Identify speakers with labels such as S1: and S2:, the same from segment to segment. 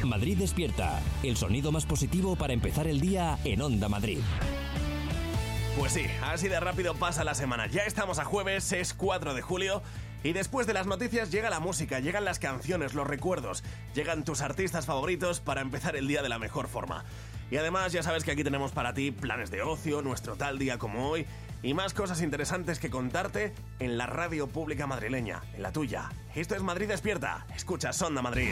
S1: Madrid Despierta, el sonido más positivo para empezar el día en Onda Madrid.
S2: Pues sí, así de rápido pasa la semana. Ya estamos a jueves, es 4 de julio. Y después de las noticias llega la música, llegan las canciones, los recuerdos, llegan tus artistas favoritos para empezar el día de la mejor forma. Y además ya sabes que aquí tenemos para ti planes de ocio, nuestro tal día como hoy y más cosas interesantes que contarte en la radio pública madrileña, en la tuya. Esto es Madrid Despierta, escuchas Onda Madrid.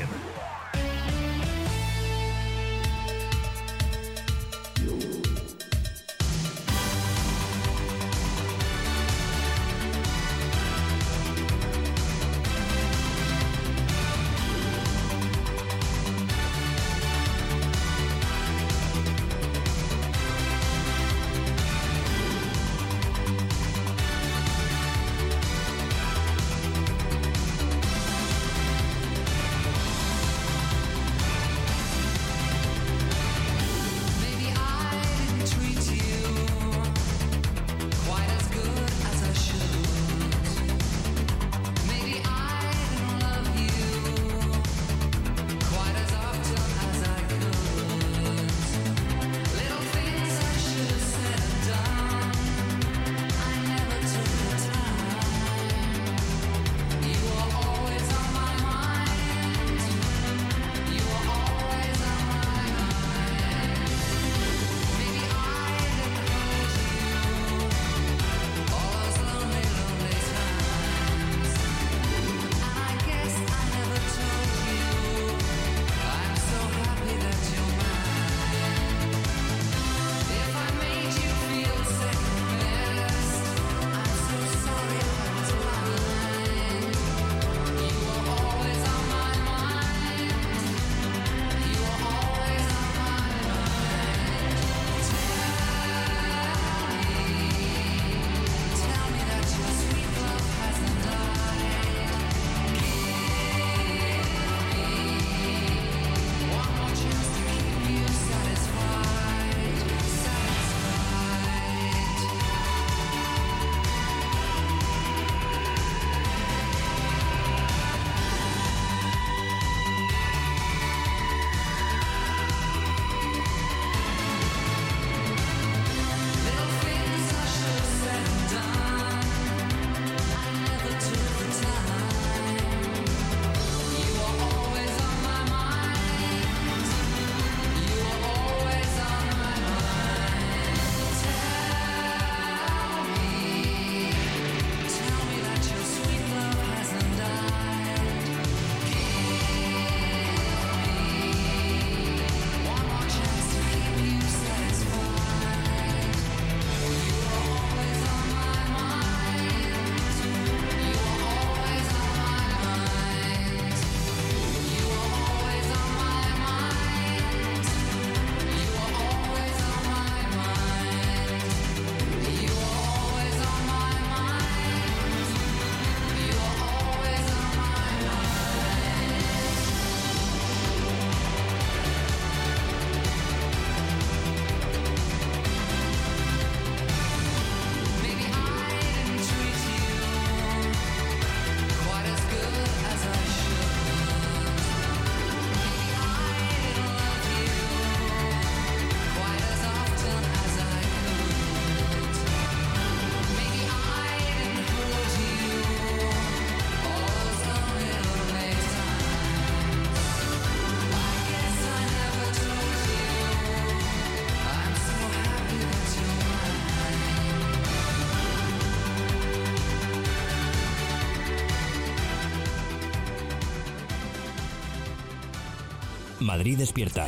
S1: Madrid Despierta.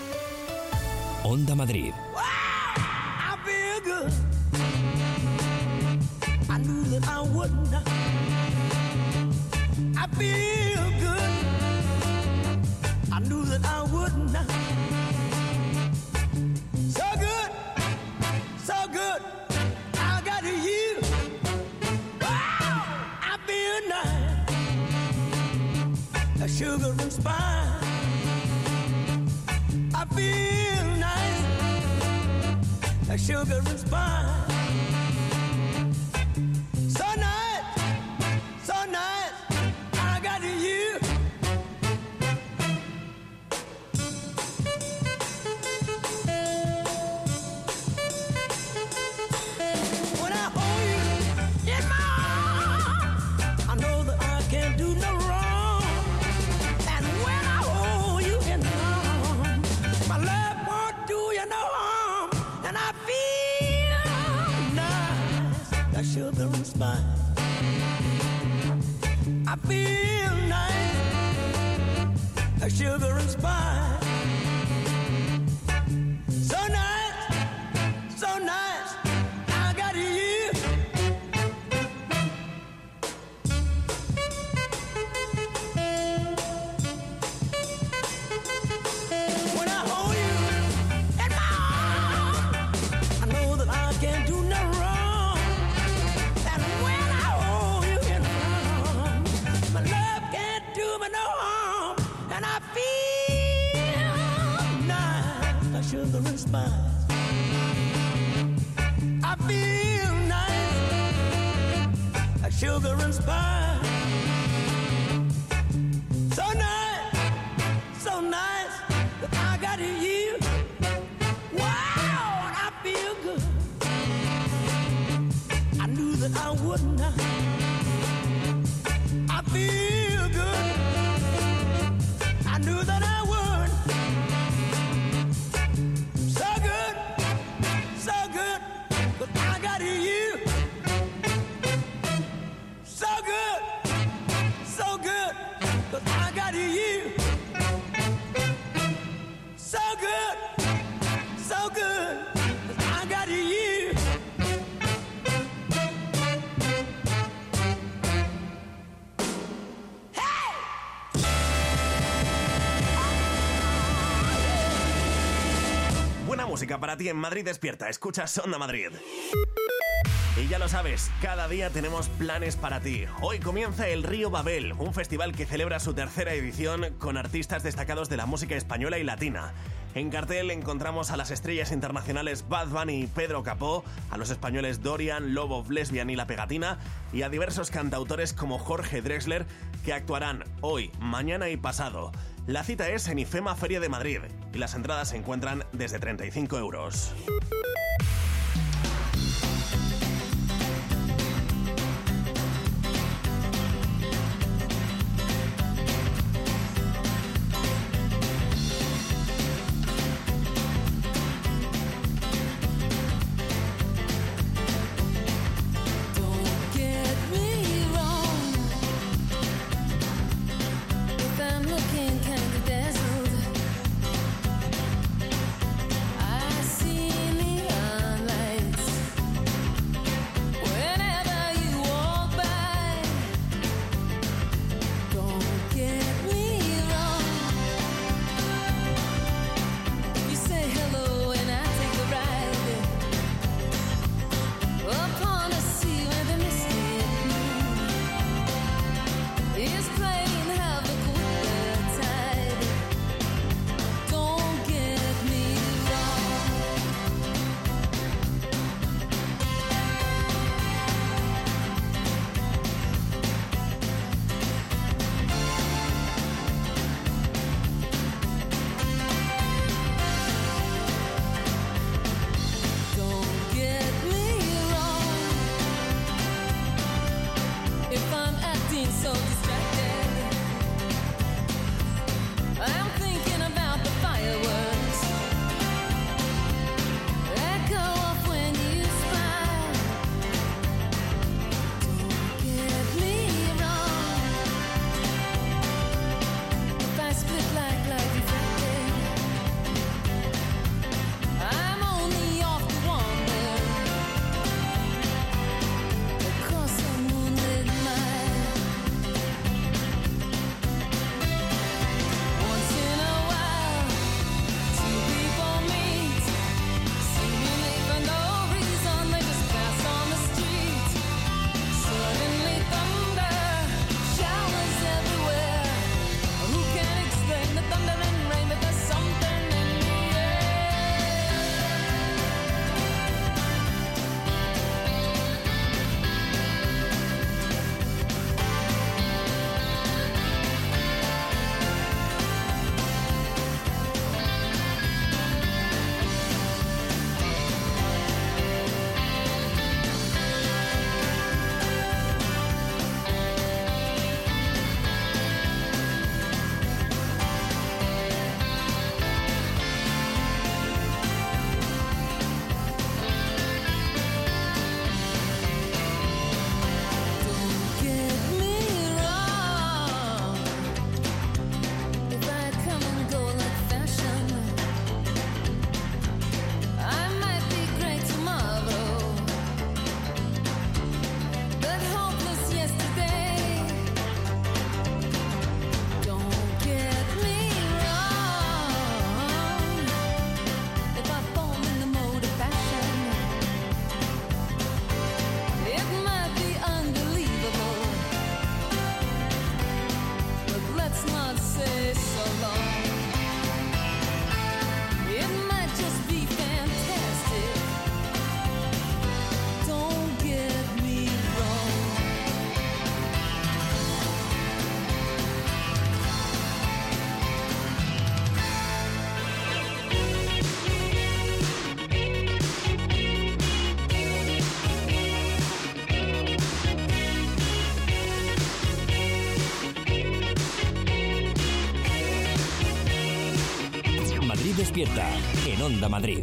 S1: Onda Madrid.
S3: I feel good. I knew that I wouldn't. I feel good. I knew that I wouldn't. So good, so good. I got you. Wow, I feel nice. A sugar and spice. I feel nice, like sugar and spice. So nice, so nice, I got you. sugar and spice. So nice, I got you. When I hold you in my arms, I know that I can't do no wrong. And when I hold you in my arms, my love can't do me no harm. And I feel nice, like sugar and spice. I feel nice, like sugar and spice. So nice, that I got you. Wow, I feel good. I knew that I would not. I feel good. I knew that I would. So good, but I got you. So good, but I got you. So good, but I got you.
S2: Buena música para ti en Madrid Despierta. Escuchas Onda Madrid. Y ya lo sabes, cada día tenemos planes para ti. Hoy comienza el Río Babel, un festival que celebra su tercera edición con artistas destacados de la música española y latina. En cartel encontramos a las estrellas internacionales Bad Bunny y Pedro Capó, a los españoles Dorian, Love of Lesbian y La Pegatina, y a diversos cantautores como Jorge Drexler, que actuarán hoy, mañana y pasado. La cita es en IFEMA Feria de Madrid, y las entradas se encuentran desde 35 euros.
S4: I see in the
S1: Despierta, en Onda Madrid.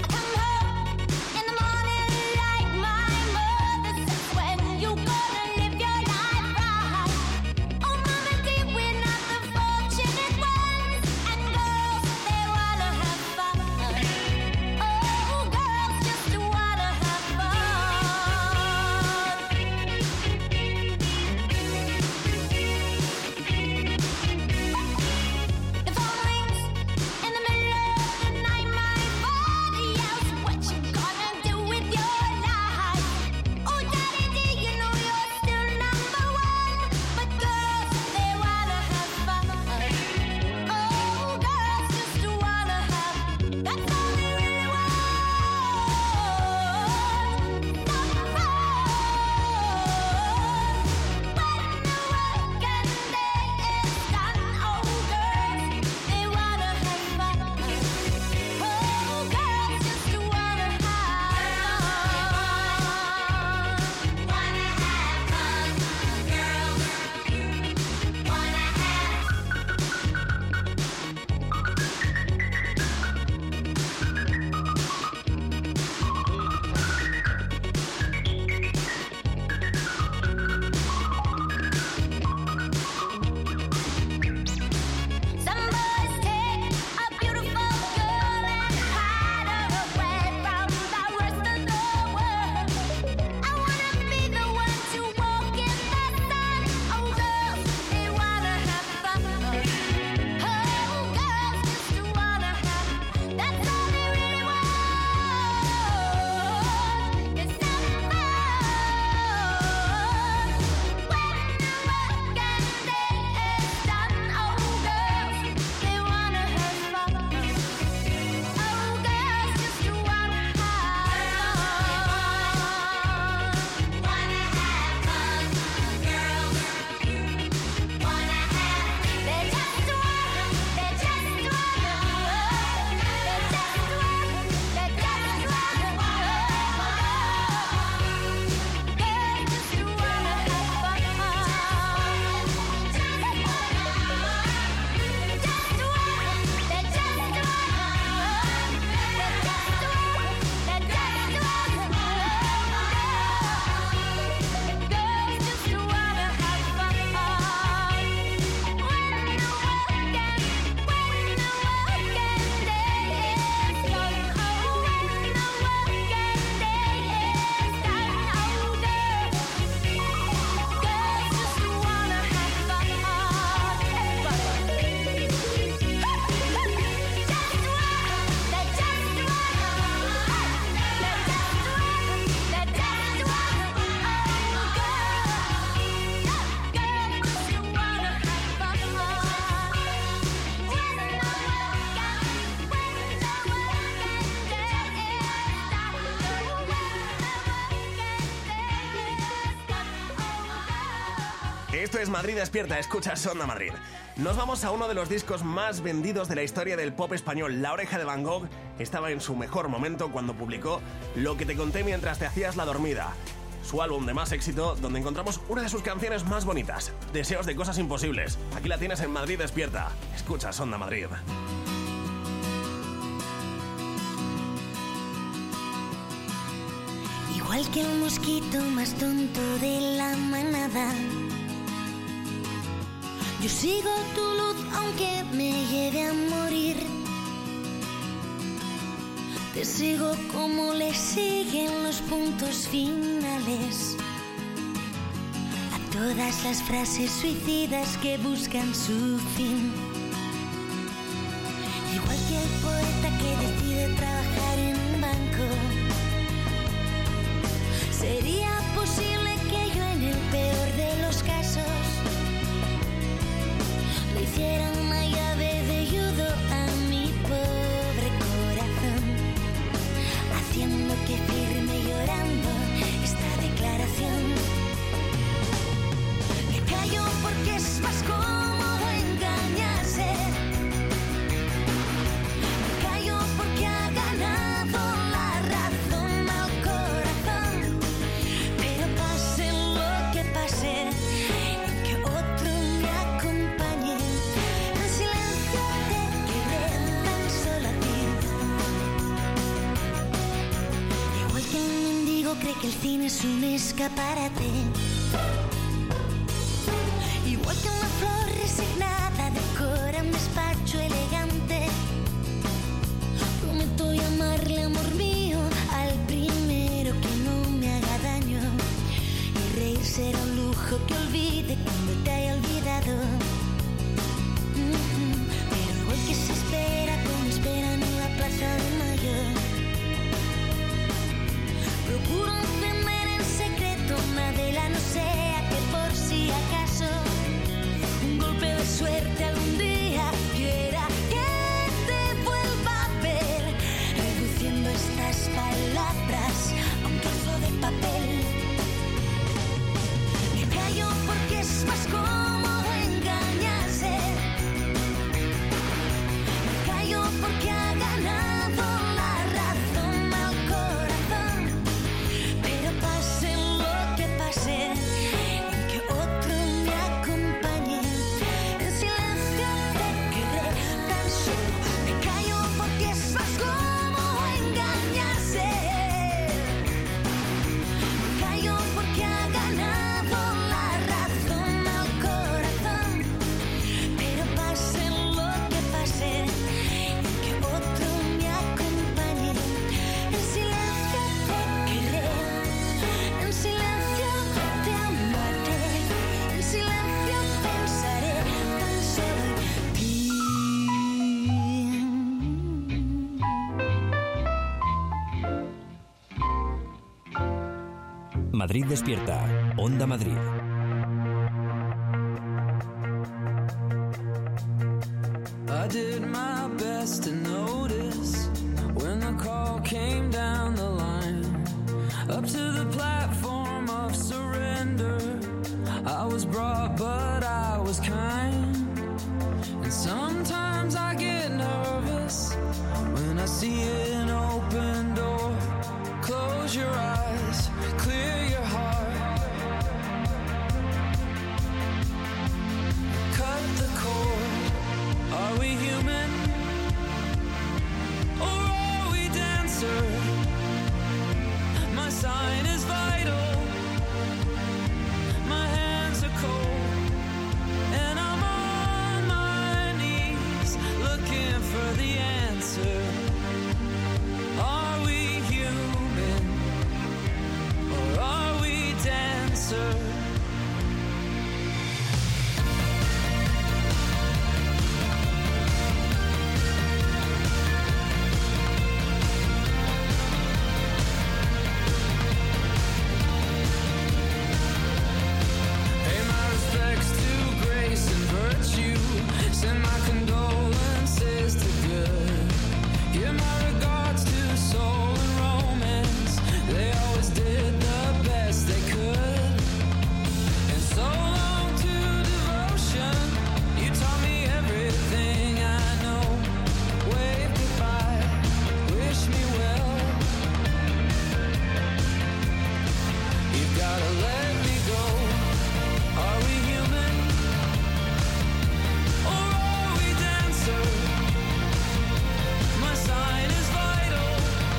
S2: Esto es Madrid Despierta, escuchas Onda Madrid. Nos vamos a uno de los discos más vendidos de la historia del pop español. La Oreja de Van Gogh estaba en su mejor momento cuando publicó Lo que te conté mientras te hacías la dormida, su álbum de más éxito, donde encontramos una de sus canciones más bonitas, Deseos de cosas imposibles. Aquí la tienes en Madrid Despierta. Escuchas Onda Madrid.
S4: Igual que el mosquito más tonto de la manada, yo sigo tu luz aunque me lleve a morir. Te sigo como le siguen los puntos finales a todas las frases suicidas que buscan su fin. Igual que el poeta que decide trabajar en un banco, ¿sería posible que yo en el peor de los casos le hiciera una llave de judo a mi pobre corazón, haciendo que firme llorando esta declaración? Me callo porque es más cómodo engañar cree que el cine es un escaparate. Igual que una flor resignada decora un despacho elegante. Prometo llamarle amor mío al primero que no me haga daño. Y reír será un lujo que olvide cuando te haya olvidado. Pero igual que se espera como esperan en la Plaza de Mayo. Procuro encender en secreto una vela, no sea que por si acaso un golpe de suerte algún día quiera que te vuelva a ver, reduciendo estas palabras a un trozo de papel. Me callo porque es más cómodo engañarse. Me callo porque ha ganado la razón al corazón. Pero pase lo que pase, en que otro me acompañe. En silencio te quedé tan solo. Me callo porque es más cómodo engañarse. Me callo porque ha ganado la razón al corazón. Pero pase lo que pase, en que otro me acompañe. En silencio te querré, en silencio te amaré, en silencio pensaré tan solo en ti.
S1: Madrid despierta. Onda Madrid.
S5: I did my best to notice when the call came down the line. Up to the platform of surrender, I was brought but I was kind. And sometimes I get nervous when I see an open door. Close your eyes, clear your heart. Cut the cord. Are we human? Or are we dancer? My sign is vital. My hands are cold. And I'm on my knees looking for the answer. Are we human? Or are we dancer? Pay my respects to grace and virtue. Send my condolences to good. Give my regards to soul and romance. They always did the best they could. And so long to devotion. You taught me everything I know. Wave goodbye, wish me well. You've gotta let me go. Are we human? Or are we dancer? My sign is vital.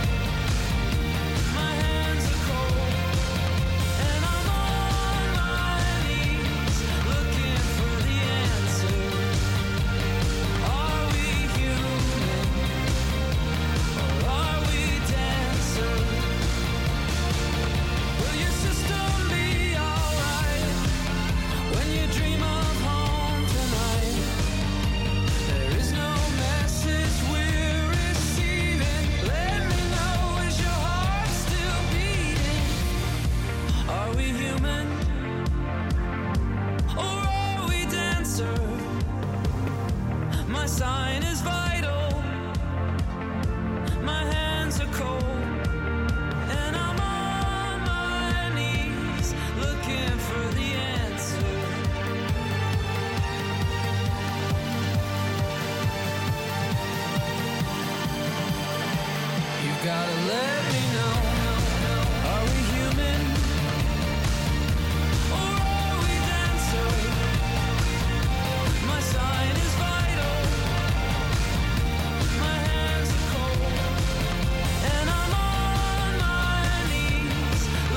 S5: My hands are cold. And I'm on my knees looking for the answer. Are we human? Or are we dancer? Will your system be alright when you dream of home tonight? There is no message we're receiving. Let me know, is your heart still beating? Are we human? Or are we dancer? My sign is vital. My hands are cold. And I'm on my knees looking for the answer. You gotta let me know. Are we human? Or are we dancer? My sign is vital. My hands are cold. And I'm on my knees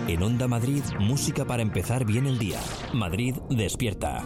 S1: En Onda Madrid, música para empezar bien el día. Madrid despierta.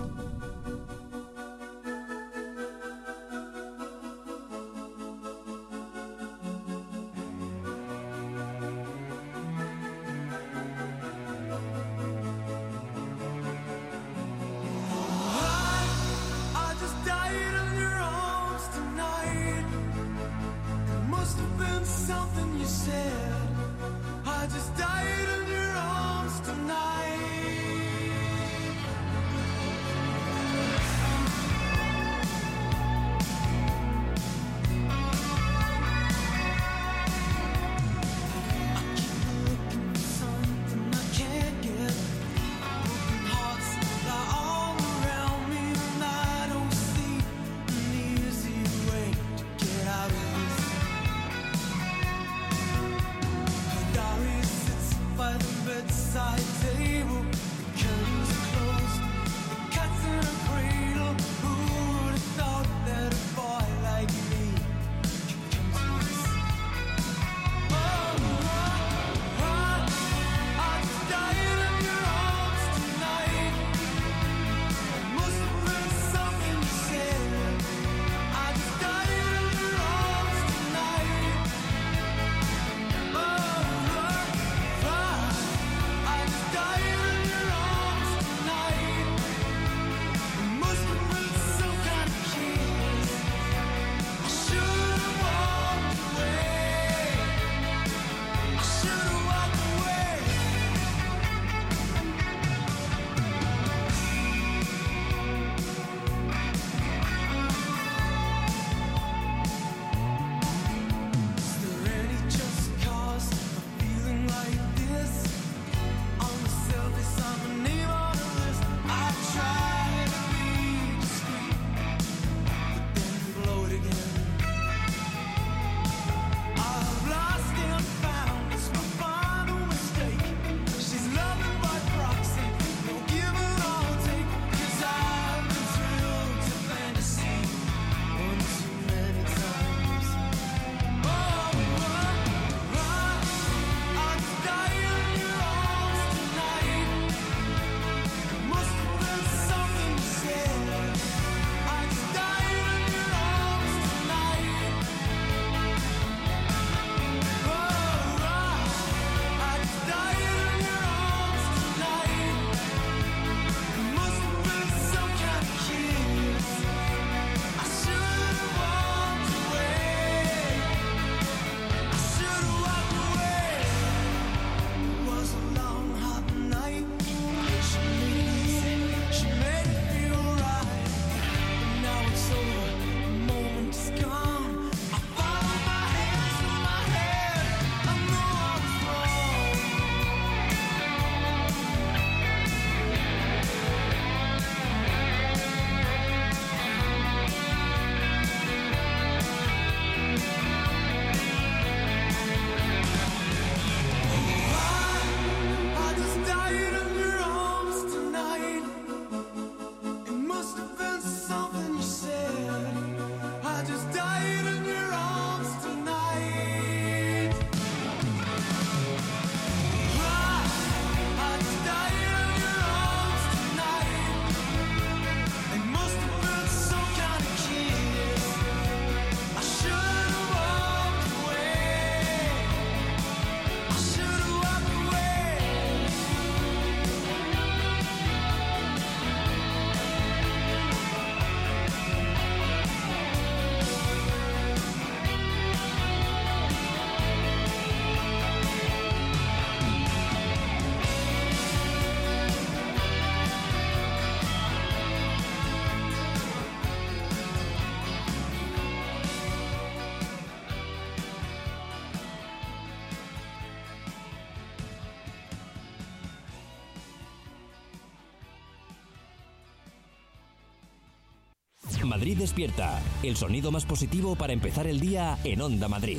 S1: Madrid despierta. El sonido más positivo para empezar el día en Onda Madrid.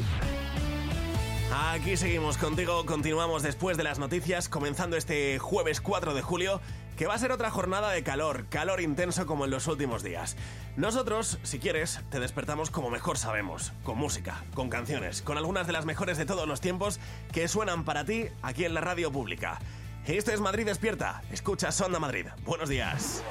S2: Aquí seguimos contigo, continuamos después de las noticias, comenzando este jueves 4 de julio que va a ser otra jornada de calor intenso como en los últimos días. Nosotros, si quieres, te despertamos como mejor sabemos, con música, con canciones, con algunas de las mejores de todos los tiempos que suenan para ti aquí en la radio pública. Esto es Madrid Despierta, escuchas Onda Madrid. Buenos días.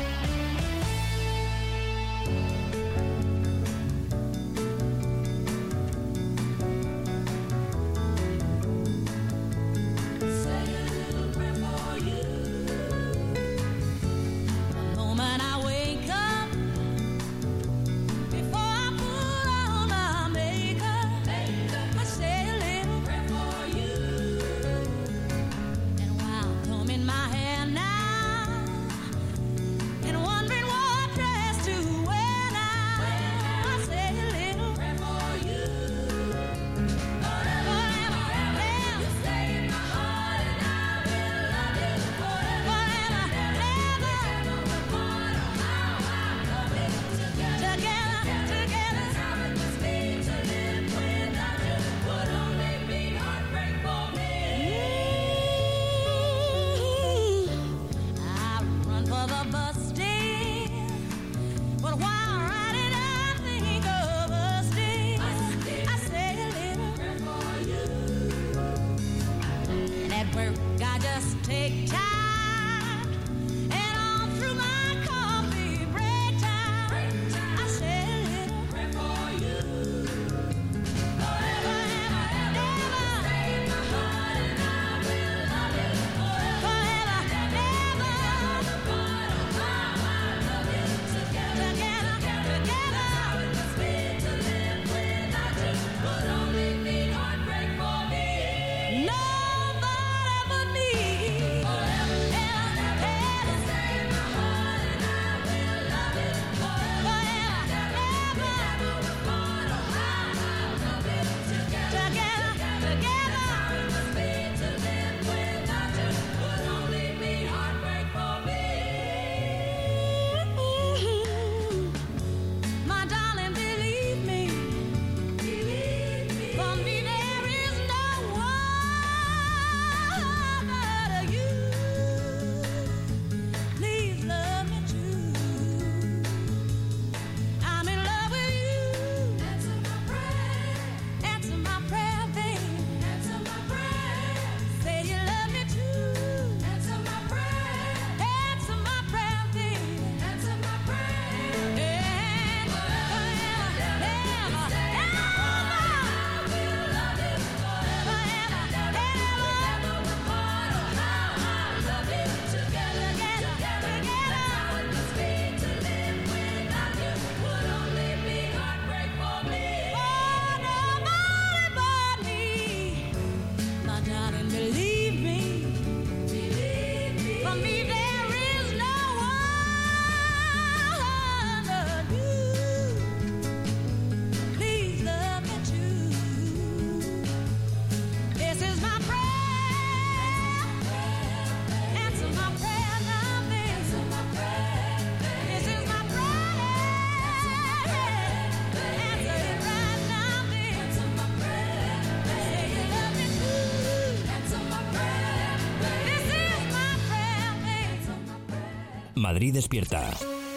S1: Madrid Despierta.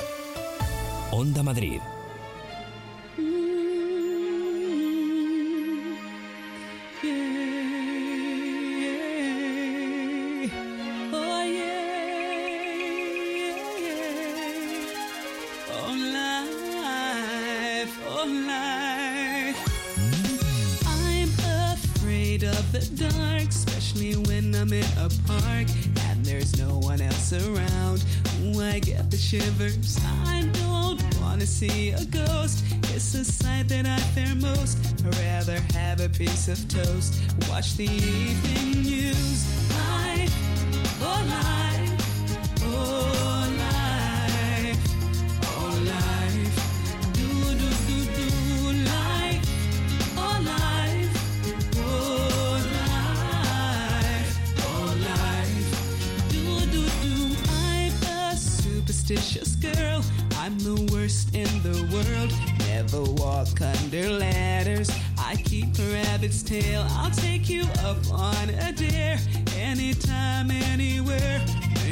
S1: Onda Madrid.
S6: The dark, especially when I'm in a park and there's no one else around. Ooh, I get the shivers. I don't wanna see a ghost. It's a sight that I fear most. I'd rather have a piece of toast. Watch the evening news. Life, oh life, oh life, oh life. Do do do do life, oh life, oh life, oh life. Do do do. I'm a superstitious girl. I'm the worst in the world. Never walk under ladders. I keep a rabbit's tail. I'll take you up on a dare. Anytime, anywhere.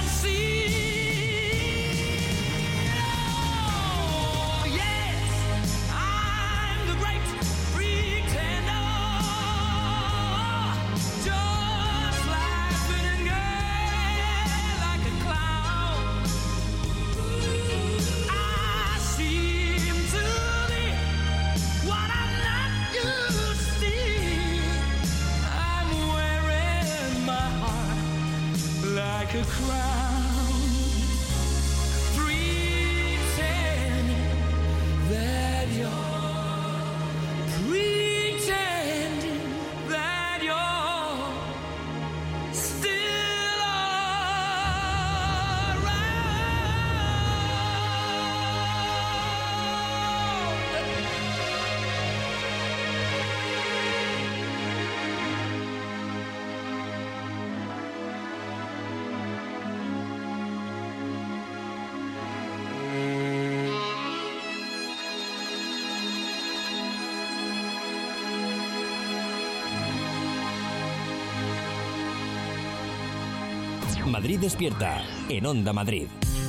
S1: Madrid despierta en Onda Madrid.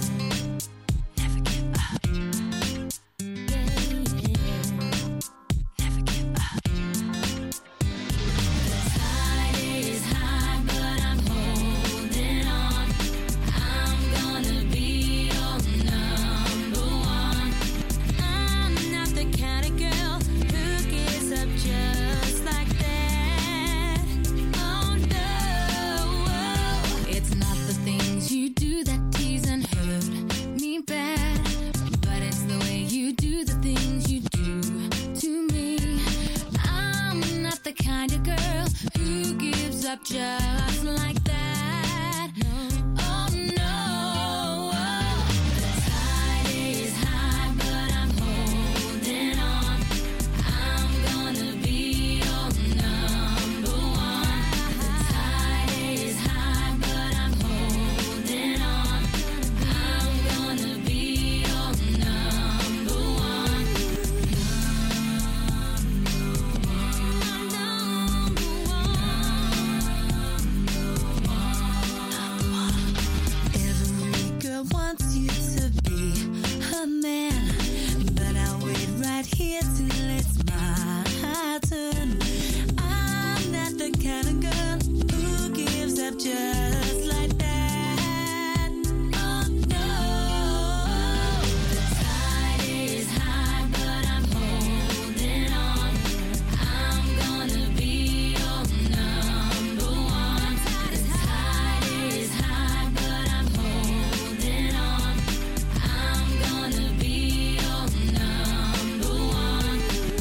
S7: Just like that. Oh no, the tide is high, but I'm holding on. I'm gonna be your number one. The tide is high, but I'm holding on. I'm gonna be your number one. Wants you to be her man, but I'll wait right here till it's my turn. I'm not the kind of girl who gives up just like that. Oh no, the tide is high, but I'm holding on. I'm gonna be your number one. The tide is high, but I'm holding on. I'm gonna be your number one.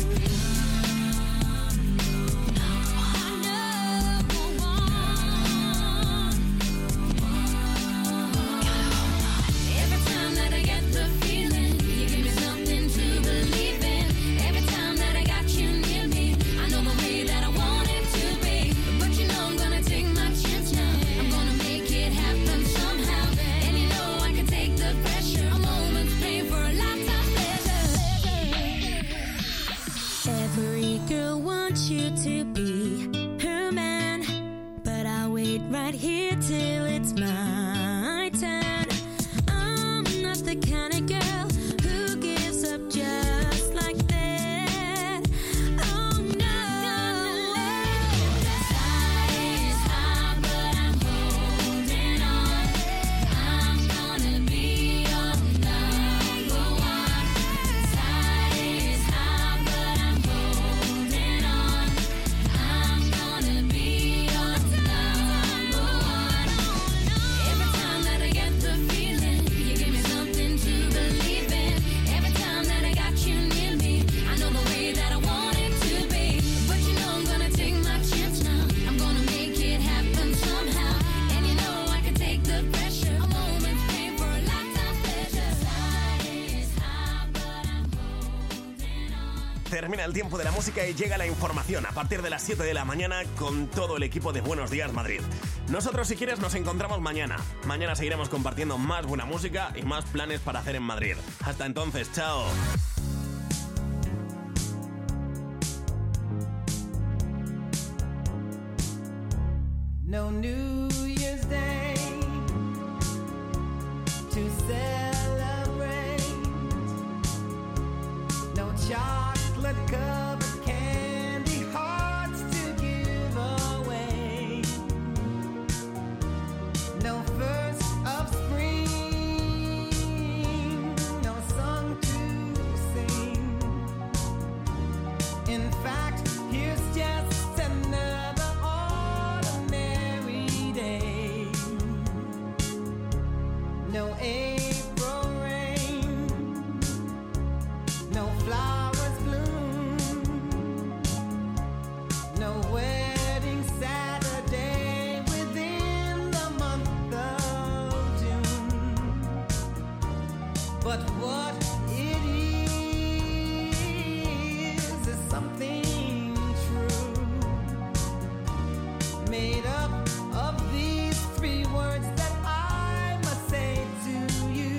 S7: Every time that I get the feeling, you give me something to believe in. Every time that I got you near me, I know the way that I want it to be. But you know I'm gonna take my chance now. I'm gonna make it happen somehow. And you know I can take the pressure. A moment's pain for a lifetime pleasure. Every girl wants you to be her man, but I'll wait right here till it's my turn. I'm not the kind of girl who gives up just like that. Oh no, the tide is high, but I'm holding on. I'm gonna be your number one. The tide is high, but I'm holding on. I'm gonna be your number one. Every time that I get the feeling, you give me something to believe in. Every time that I got you near me, I know the way that I want it to be. But you know I'm gonna take my chance now. I'm gonna make it happen somehow. And you know I can take the pressure. A moment's pain for a lifetime pleasure. The tide is high, but I'm holding on.
S2: Termina el tiempo de la música y llega la información a partir de las 7 de la mañana con todo el equipo de Buenos Días Madrid. Nosotros, si quieres, nos encontramos mañana. Mañana seguiremos compartiendo más buena música y más planes para hacer en Madrid. Hasta entonces, chao.
S8: No New Year's Day,
S3: No April rain, no flowers bloom, no wedding Saturday within the month of June. But what it is something true, made up of these three words that I must say to you.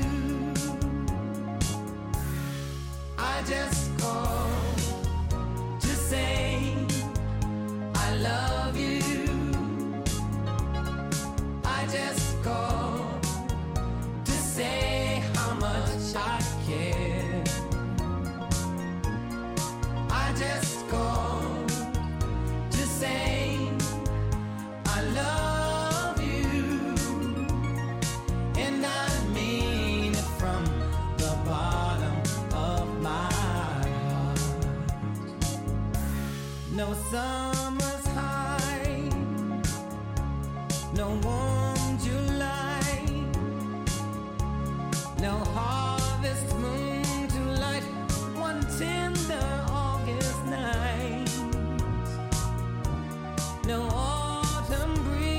S3: I just called to say I love you. I just called to say how much I care. I just called to say I love you, and I mean it from the bottom of my heart. No summer's high, no warm July, no harvest moon to light one tender August night, no autumn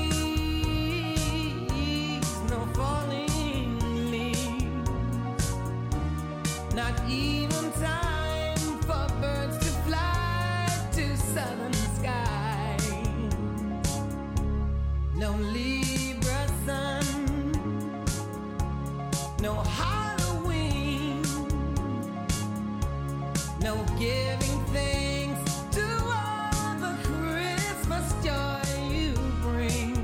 S3: breeze, no falling leaves, not even time for birds to fly to southern skies, no Libra sun, no Halloween, no giving thanks to all the Christmas joy you bring.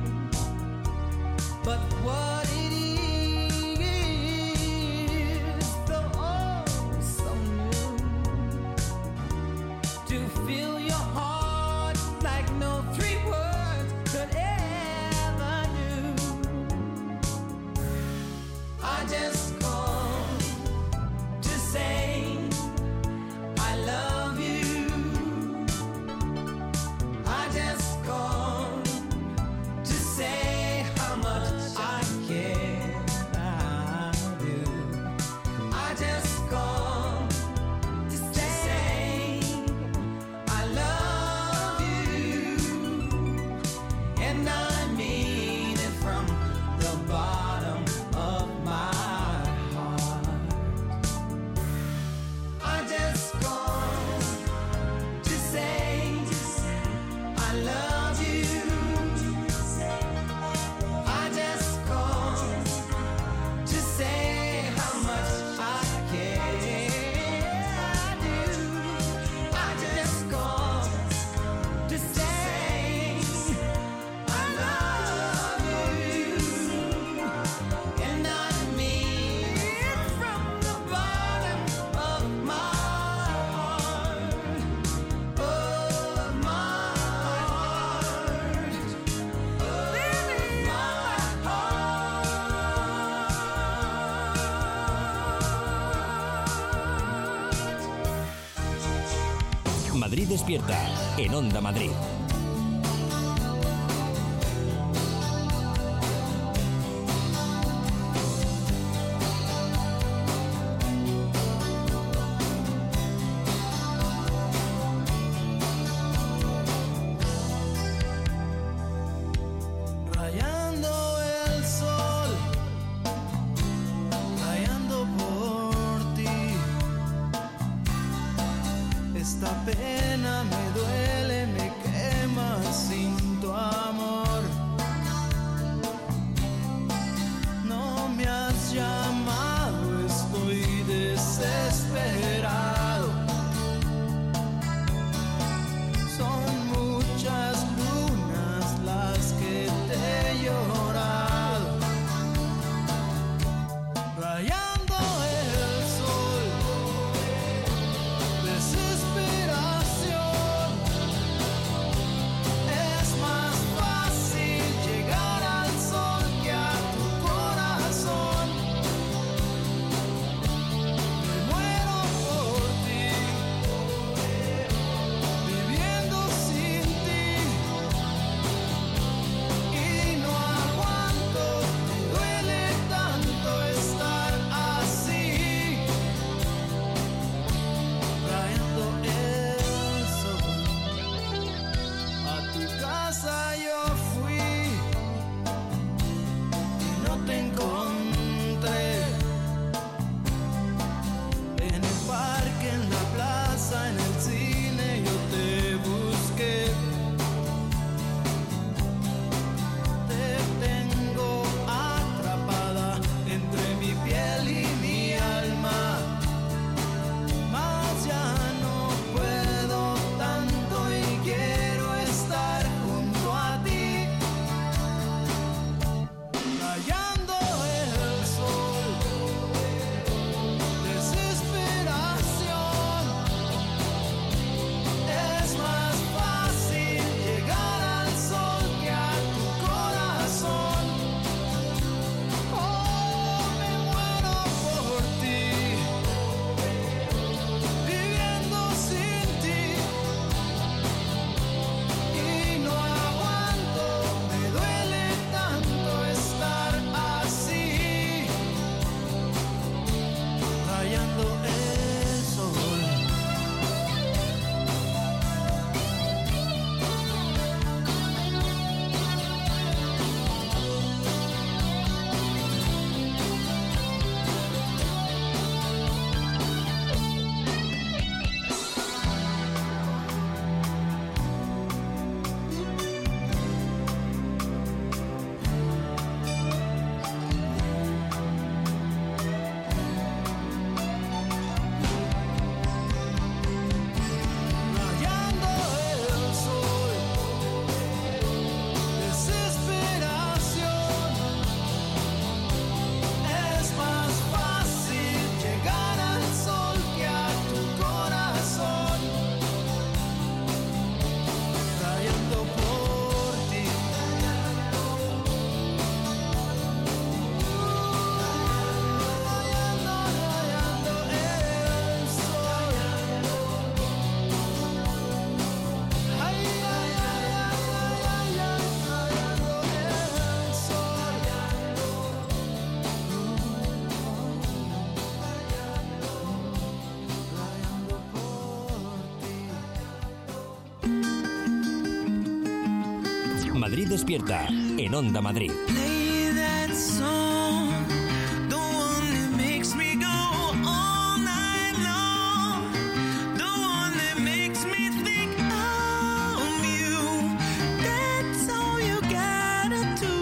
S3: But what it is, though oh so new, to fill your heart like no three words could ever do. I just called to say I love you. I just called to say how much I care. I do. I just called to say I love you, and I mean it from the bottom of my heart. I just called to say I love you. I just called to say how much I care. I do. I just called to say I love you, and I mean it from the bottom of my heart, of my heart, baby, my heart.
S1: Madrid despierta en Onda Madrid.
S3: Rayando el sol, rayando por ti. Esta pena me duele, me quema sin tu amor. No me has llamado, estoy desesperado. Son muchas lunas las que te he llorado. Rayando el sol, desesperación. Es más fácil llegar al sol que a tu corazón.
S1: Madrid Despierta, en Onda Madrid.
S6: Play that song, the one that makes me go all night long, the one that makes me think of you. That's all you gotta do.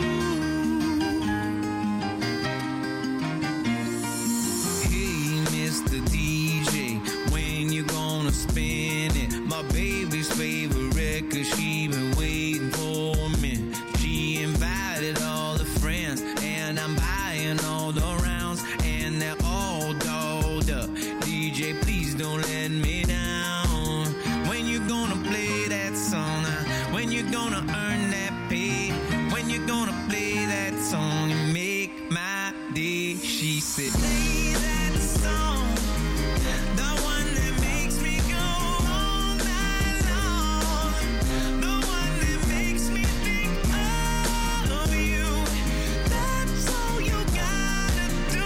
S6: Hey, Mr. DJ, when you gonna spin it? My baby's favorite record, she been waiting for me. She invited all the friends, and I'm buying all the rounds, and they're all dolled up. DJ, please don't let me down. When you gonna play that song? When you gonna earn that pay? When you gonna play that song and make my day? She said, play that song, the one that makes me go all night long, the one that makes me think of you. That's all you gotta do.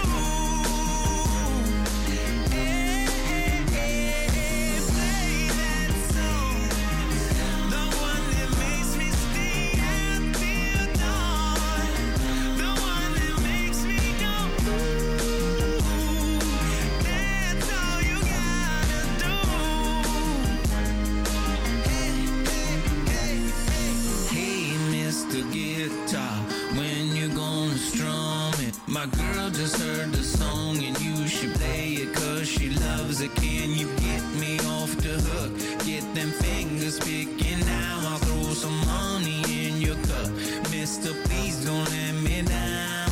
S6: Hey, hey, hey, play that song, the one that makes me stay until dawn, the one that makes me go ooh. That's all you gotta do. Hey, Mr. Guitar, when you gonna strum it? My girl just heard the song and you should play it 'cause she loves it. Can you get me off the hook? Get them fingers picking now. I'll throw some money in your cup. Mister, please don't let me down.